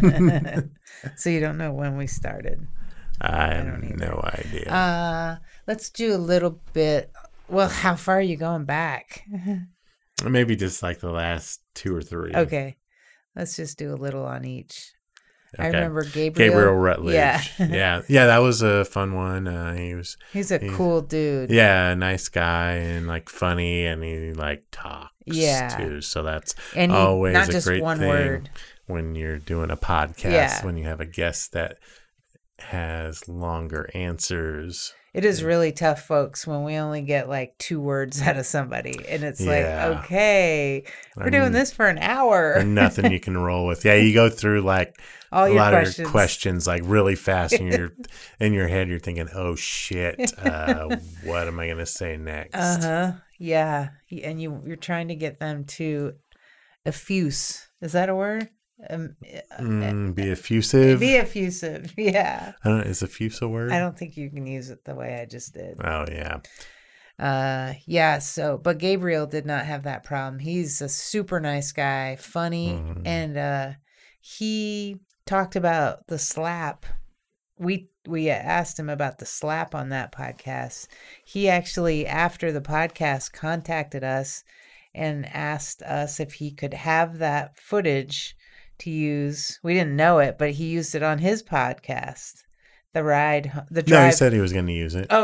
Speaker 2: So you don't know when we started.
Speaker 3: I
Speaker 2: don't
Speaker 3: have
Speaker 2: either.
Speaker 3: no idea.
Speaker 2: Uh, let's do a little bit. Well, how far are you going back?
Speaker 3: Maybe just like the last two or three.
Speaker 2: Okay. Let's just do a little on each. I
Speaker 3: Okay.
Speaker 2: remember Gabriel.
Speaker 3: Gabriel Rutledge.
Speaker 2: Yeah.
Speaker 3: yeah, yeah, that was a fun one. Uh, he was,
Speaker 2: He's a
Speaker 3: He's-
Speaker 2: cool dude.
Speaker 3: yeah, a nice guy and like funny, and he like talks
Speaker 2: Yeah.
Speaker 3: too. So that's
Speaker 2: And he,
Speaker 3: always
Speaker 2: not
Speaker 3: a
Speaker 2: just
Speaker 3: great
Speaker 2: one
Speaker 3: thing
Speaker 2: word.
Speaker 3: when you're doing a podcast.
Speaker 2: Yeah.
Speaker 3: When you have a guest that has longer answers.
Speaker 2: It is really tough, folks, when we only get like two words out of somebody. And it's
Speaker 3: Yeah.
Speaker 2: like, okay, we're doing
Speaker 3: And-
Speaker 2: this for an hour.
Speaker 3: And nothing you can roll with. Yeah, you go through like
Speaker 2: All
Speaker 3: a
Speaker 2: your
Speaker 3: lot
Speaker 2: questions.
Speaker 3: of your questions like really fast, and you're in your head. You're thinking, "Oh shit, uh, what am I gonna say next?"
Speaker 2: Uh huh. Yeah. And you, you're trying to get them to effuse. Is that a word? Um,
Speaker 3: Mm, be effusive.
Speaker 2: be effusive. Yeah.
Speaker 3: I don't know, is effuse a word?
Speaker 2: I don't think you can use it the way I just did.
Speaker 3: Oh yeah,
Speaker 2: Uh, yeah. So, but Gabriel did not have that problem. He's a super nice guy, funny,
Speaker 3: Mhm.
Speaker 2: and uh, he talked about the slap. We we asked him about the slap on that podcast. He actually, after the podcast, contacted us and asked us if he could have that footage to use. We didn't know it, but he used it on his podcast. the ride, the
Speaker 3: No, he
Speaker 2: drive.
Speaker 3: said he was going to use it.
Speaker 2: Oh, he did?
Speaker 3: Yeah,
Speaker 2: I didn't
Speaker 3: um,
Speaker 2: know he was going to use it on his podcast.
Speaker 3: Yeah, he was just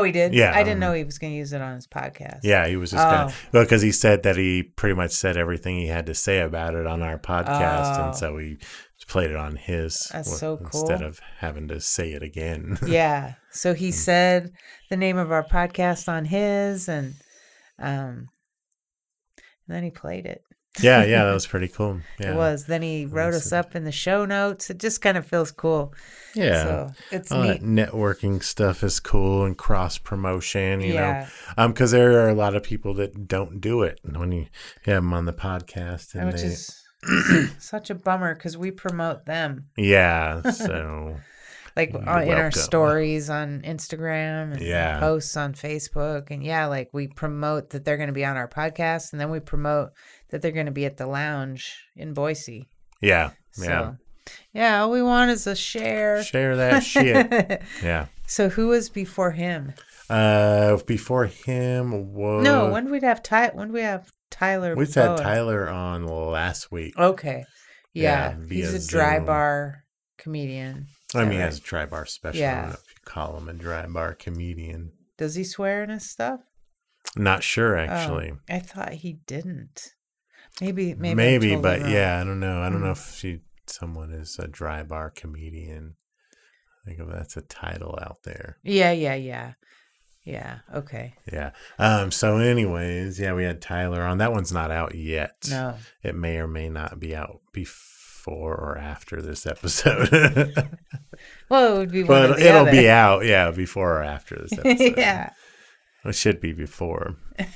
Speaker 2: Oh.
Speaker 3: gonna because he said that he pretty much Yeah, he was just
Speaker 2: Oh.
Speaker 3: gonna because he said that he pretty much said everything he had to say about it on our podcast,
Speaker 2: Oh.
Speaker 3: and so we played it on his
Speaker 2: That's
Speaker 3: w-
Speaker 2: so cool.
Speaker 3: instead of having to say it again.
Speaker 2: Yeah. So he said the name of our podcast on his, and um, and then he played it.
Speaker 3: yeah, yeah, that was pretty cool. Yeah.
Speaker 2: It was. Then he wrote us
Speaker 3: Awesome.
Speaker 2: up in the show notes. It just kind of feels cool.
Speaker 3: Yeah.
Speaker 2: So it's
Speaker 3: All
Speaker 2: neat.
Speaker 3: that networking stuff is cool and cross promotion, you
Speaker 2: Yeah.
Speaker 3: know, um, because there are a lot of people that don't do it when you have them on the podcast, and
Speaker 2: Which
Speaker 3: they,
Speaker 2: is such a bummer because we promote them.
Speaker 3: yeah, so
Speaker 2: Like
Speaker 3: You're
Speaker 2: uh, in our
Speaker 3: welcome.
Speaker 2: stories on Instagram and
Speaker 3: Yeah.
Speaker 2: posts on Facebook. And yeah, like we promote that they're going to be on our podcast, and then we promote that they're going to be at the lounge in Boise.
Speaker 3: yeah,
Speaker 2: So,
Speaker 3: yeah,
Speaker 2: yeah, all we want is a share.
Speaker 3: share that shit. Yeah.
Speaker 2: So who was before him?
Speaker 3: Uh, before him was
Speaker 2: no, when did we have Ty? When did we have Tyler?
Speaker 3: we had
Speaker 2: Bowen?
Speaker 3: Tyler on last week.
Speaker 2: Okay, yeah,
Speaker 3: Yeah, via
Speaker 2: he's a dry
Speaker 3: Zoom.
Speaker 2: as comedian.
Speaker 3: I mean,
Speaker 2: Tyler.
Speaker 3: as a dry bar special, I
Speaker 2: Yeah.
Speaker 3: don't know if you call him a dry bar comedian.
Speaker 2: Does he swear in his stuff?
Speaker 3: Not sure
Speaker 2: Oh,
Speaker 3: actually.
Speaker 2: I thought he didn't. Maybe, maybe, I'm
Speaker 3: Maybe,
Speaker 2: totally
Speaker 3: but
Speaker 2: wrong.
Speaker 3: yeah, I don't know. I don't know
Speaker 2: Mm.
Speaker 3: if she someone is a dry bar comedian. I think if that's a title out there.
Speaker 2: yeah, yeah, yeah, yeah. Okay,
Speaker 3: Yeah. Um. So, anyways, yeah, we had Tyler on. That one's not out yet.
Speaker 2: no,
Speaker 3: It may or may not be out before or after this episode.
Speaker 2: well, it would be one or
Speaker 3: But
Speaker 2: the
Speaker 3: it'll
Speaker 2: other.
Speaker 3: be out, yeah, before or after this episode.
Speaker 2: yeah,
Speaker 3: It should be before.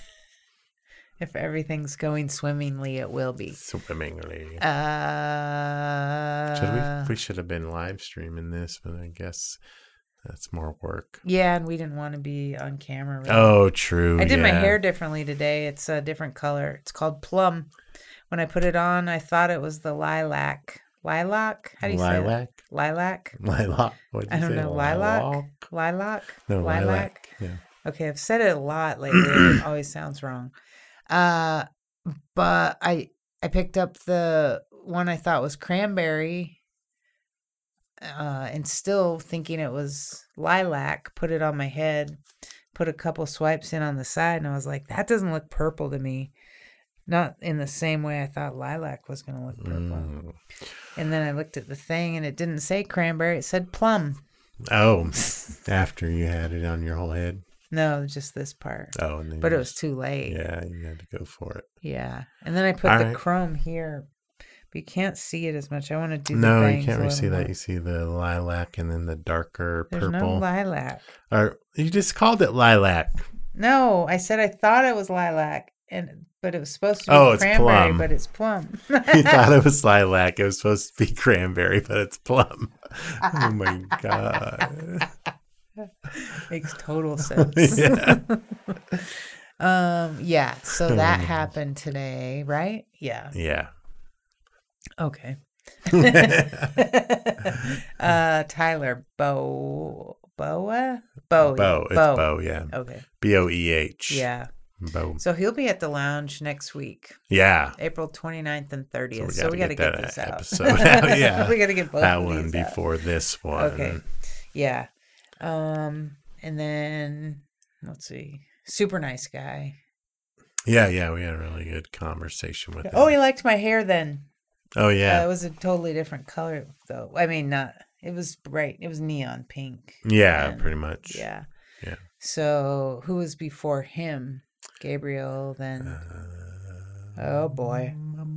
Speaker 2: if everything's going swimmingly, it will be.
Speaker 3: Swimmingly.
Speaker 2: Uh,
Speaker 3: Should we? We should have been live streaming this, but I guess that's more work.
Speaker 2: Yeah, and we didn't want to be on camera. Really.
Speaker 3: Oh, true.
Speaker 2: I did my
Speaker 3: yeah.
Speaker 2: hair differently today. It's a different color. It's called plum. When I put it on, I thought it was the lilac. Lilac? How do you
Speaker 3: Lilac?
Speaker 2: say it? Lilac?
Speaker 3: Lilac. What'd you
Speaker 2: I don't
Speaker 3: say?
Speaker 2: know. Lilac?
Speaker 3: Lilac?
Speaker 2: Lilac?
Speaker 3: No, lilac.
Speaker 2: Lilac?
Speaker 3: Yeah.
Speaker 2: Okay, I've said it a lot lately. It always sounds wrong. Uh, but I I picked up the one I thought was cranberry, uh, and still thinking it was lilac. Put it on my head, put a couple swipes in on the side, and I was like, that doesn't look purple to me. Not in the same way I thought lilac was going to look purple.
Speaker 3: Mm.
Speaker 2: And then I looked at the thing, and it didn't say cranberry; it said plum.
Speaker 3: Oh, after you had it on your whole head.
Speaker 2: No, just this part.
Speaker 3: Oh, and then
Speaker 2: But
Speaker 3: you
Speaker 2: it was
Speaker 3: just-
Speaker 2: too late.
Speaker 3: Yeah, you had to go for it.
Speaker 2: Yeah. And then I put
Speaker 3: All
Speaker 2: the
Speaker 3: right.
Speaker 2: chrome here. But you can't see it as much. I want to do the
Speaker 3: No,
Speaker 2: bangs
Speaker 3: you can't
Speaker 2: a
Speaker 3: really see
Speaker 2: little
Speaker 3: that.
Speaker 2: more.
Speaker 3: You see the lilac and then the darker
Speaker 2: There's
Speaker 3: purple.
Speaker 2: no lilac.
Speaker 3: Or you just called it lilac.
Speaker 2: No, I said I thought it was lilac, and but it was supposed to be
Speaker 3: Oh, it's
Speaker 2: cranberry,
Speaker 3: plum.
Speaker 2: but it's plum.
Speaker 3: You thought it was lilac. It was supposed to be cranberry, but it's plum. Oh my god.
Speaker 2: Makes total sense.
Speaker 3: Yeah.
Speaker 2: um, yeah. So that happened today, right? Yeah.
Speaker 3: Yeah.
Speaker 2: Okay. uh, Tyler Bo Boa Bo
Speaker 3: Bo. It's Bo, yeah.
Speaker 2: Okay.
Speaker 3: B O E H.
Speaker 2: Yeah.
Speaker 3: Bo.
Speaker 2: So he'll be at the lounge next week,
Speaker 3: Yeah.
Speaker 2: April twenty-ninth and thirtieth.
Speaker 3: So
Speaker 2: So
Speaker 3: we
Speaker 2: we got to
Speaker 3: gotta
Speaker 2: get,
Speaker 3: get
Speaker 2: this
Speaker 3: that
Speaker 2: out.
Speaker 3: episode out, yeah.
Speaker 2: we got to get both
Speaker 3: That
Speaker 2: of
Speaker 3: one
Speaker 2: these out.
Speaker 3: before this one.
Speaker 2: Okay. Yeah. Um, and then let's see. Super nice guy.
Speaker 3: Yeah, yeah. We had a really good conversation with him.
Speaker 2: Oh, he liked my hair then.
Speaker 3: Oh,
Speaker 2: Uh,
Speaker 3: yeah.
Speaker 2: it was a totally different color though. I mean, not. It was bright. It was neon pink.
Speaker 3: yeah,
Speaker 2: and-
Speaker 3: pretty much.
Speaker 2: Yeah.
Speaker 3: Yeah.
Speaker 2: So who was before him? Gabriel. Then.
Speaker 3: Uh,
Speaker 2: Oh boy.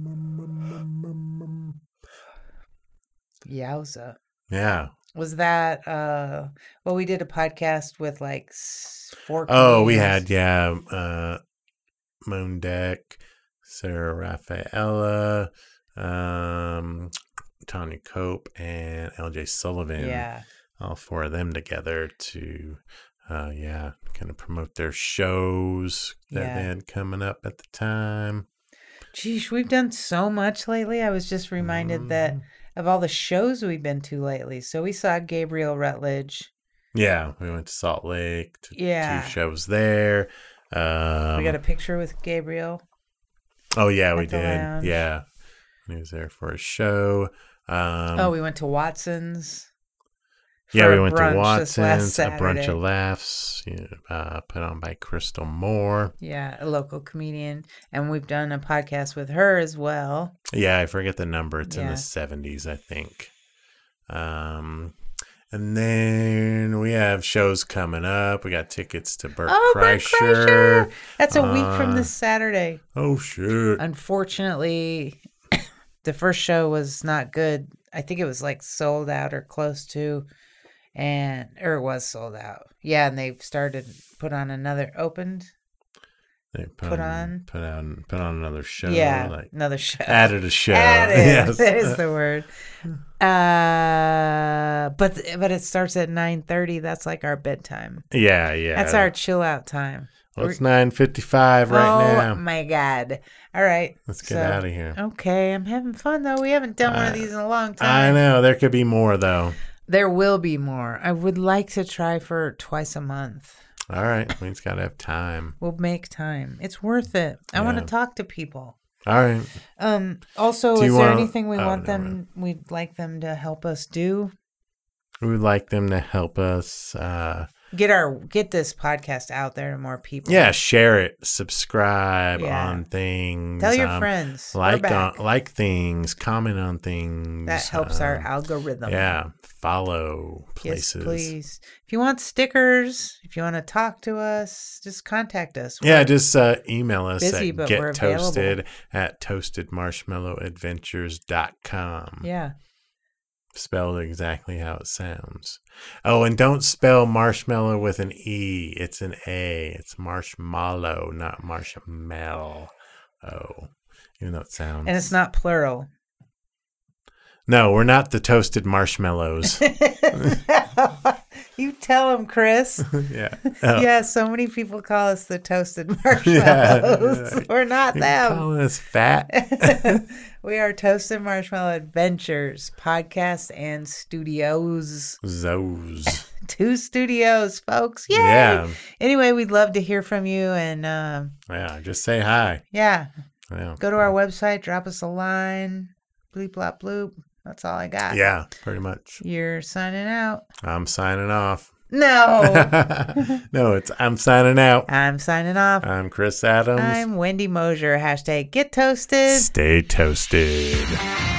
Speaker 2: Yowza.
Speaker 3: Yeah.
Speaker 2: Was that uh well we did a podcast with like s- four
Speaker 3: Oh, we
Speaker 2: comedians.
Speaker 3: had, yeah, uh, Moon Deck, Sarah Raffaella, um, Tanya Cope, and L J Sullivan.
Speaker 2: Yeah.
Speaker 3: All four of them together to, uh, yeah, kind of promote their shows that
Speaker 2: Yeah.
Speaker 3: they had coming up at the time.
Speaker 2: Geesh, we've done so much lately. I was just reminded that
Speaker 3: Mhm.
Speaker 2: of all the shows we've been to lately. So we saw Gabriel Rutledge.
Speaker 3: Yeah, we went to Salt Lake, to
Speaker 2: Yeah.
Speaker 3: two shows there. Um,
Speaker 2: We got a picture with Gabriel.
Speaker 3: oh, yeah, we
Speaker 2: at the
Speaker 3: did.
Speaker 2: lounge.
Speaker 3: Yeah. He was there for a show. Um,
Speaker 2: oh, we went to Watson's.
Speaker 3: Yeah,
Speaker 2: for
Speaker 3: we
Speaker 2: a
Speaker 3: went to
Speaker 2: brunch this last
Speaker 3: Watson's, a brunch
Speaker 2: Saturday.
Speaker 3: of laughs, you know, uh, put on by Crystal Moore.
Speaker 2: Yeah, a local comedian. And we've done a podcast with her as well.
Speaker 3: Yeah, I forget the number. It's in
Speaker 2: Yeah.
Speaker 3: the seventies, I think. Um, and then we have shows coming up. We got tickets to Bert
Speaker 2: Oh, Bert
Speaker 3: Kreischer.
Speaker 2: Kreischer! That's a week from
Speaker 3: Uh,
Speaker 2: this Saturday.
Speaker 3: Oh, shit.
Speaker 2: Unfortunately, the first show was not good. I think it was like sold out or close to, and or it was sold out. Yeah, and they've started put on another opened.
Speaker 3: They put,
Speaker 2: put
Speaker 3: on,
Speaker 2: on-
Speaker 3: put on put on another show.
Speaker 2: yeah,
Speaker 3: like
Speaker 2: another show.
Speaker 3: added a show.
Speaker 2: Added.
Speaker 3: Yes.
Speaker 2: That is the word. Uh, but but it starts at nine thirty. That's like our bedtime.
Speaker 3: yeah, yeah.
Speaker 2: That's our chill out time.
Speaker 3: Well, it's nine fifty-five right
Speaker 2: oh
Speaker 3: now.
Speaker 2: my god! All right,
Speaker 3: Let's get
Speaker 2: so-
Speaker 3: out of here.
Speaker 2: Okay, I'm having fun though. We haven't done one of
Speaker 3: I-
Speaker 2: these in a long
Speaker 3: I
Speaker 2: time.
Speaker 3: know there could be more though.
Speaker 2: There will be more. I would like to try for twice a month.
Speaker 3: All right, we just gotta have time.
Speaker 2: We'll make time. It's worth it. I want to
Speaker 3: Yeah.
Speaker 2: talk to people.
Speaker 3: All right.
Speaker 2: Um. Also,
Speaker 3: Do you
Speaker 2: is there
Speaker 3: wanna-
Speaker 2: anything we
Speaker 3: oh,
Speaker 2: want
Speaker 3: never
Speaker 2: them? We'd like them to help us do.
Speaker 3: We would like them to help us. Uh,
Speaker 2: Get our get this podcast out there to more people.
Speaker 3: yeah, share it, subscribe
Speaker 2: Yeah.
Speaker 3: on things.
Speaker 2: Tell your
Speaker 3: um,
Speaker 2: friends. We're
Speaker 3: Like
Speaker 2: back.
Speaker 3: on, like things, comment on things.
Speaker 2: That helps our
Speaker 3: um,
Speaker 2: algorithm.
Speaker 3: Yeah, follow
Speaker 2: Yes,
Speaker 3: places.
Speaker 2: please. If you want stickers, if you want to talk to us, just contact us.
Speaker 3: Yeah,
Speaker 2: We're-
Speaker 3: just uh, email us
Speaker 2: busy,
Speaker 3: at
Speaker 2: but we're
Speaker 3: gettoasted at toasted marshmallow adventures dot com.
Speaker 2: yeah.
Speaker 3: Spelled exactly how it sounds. Oh, and don't spell marshmallow with an E. It's an A. It's marshmallow, not marshmallow. Oh, even though it sounds.
Speaker 2: And it's not plural.
Speaker 3: No, we're not the toasted marshmallows.
Speaker 2: You tell them, Chris.
Speaker 3: yeah. Oh.
Speaker 2: Yeah, so many people call us the toasted
Speaker 3: Yeah,
Speaker 2: marshmallows.
Speaker 3: yeah.
Speaker 2: We're not
Speaker 3: You're
Speaker 2: them.
Speaker 3: calling us fat.
Speaker 2: We are Toasted Marshmallow Adventures podcast and studios.
Speaker 3: Zos.
Speaker 2: Two studios, folks. Yay!
Speaker 3: Yeah.
Speaker 2: Anyway, we'd love to hear from you. And um,
Speaker 3: Yeah, just say hi.
Speaker 2: yeah,
Speaker 3: Yeah.
Speaker 2: go to our website, drop us a line. Bleep, blop, bloop. That's all I got.
Speaker 3: Yeah, pretty much.
Speaker 2: You're signing out.
Speaker 3: I'm signing off.
Speaker 2: No.
Speaker 3: No, it's I'm signing out.
Speaker 2: I'm signing off.
Speaker 3: I'm Chris Adams.
Speaker 2: I'm Wendy Mosier. Hashtag get toasted.
Speaker 3: Stay toasted.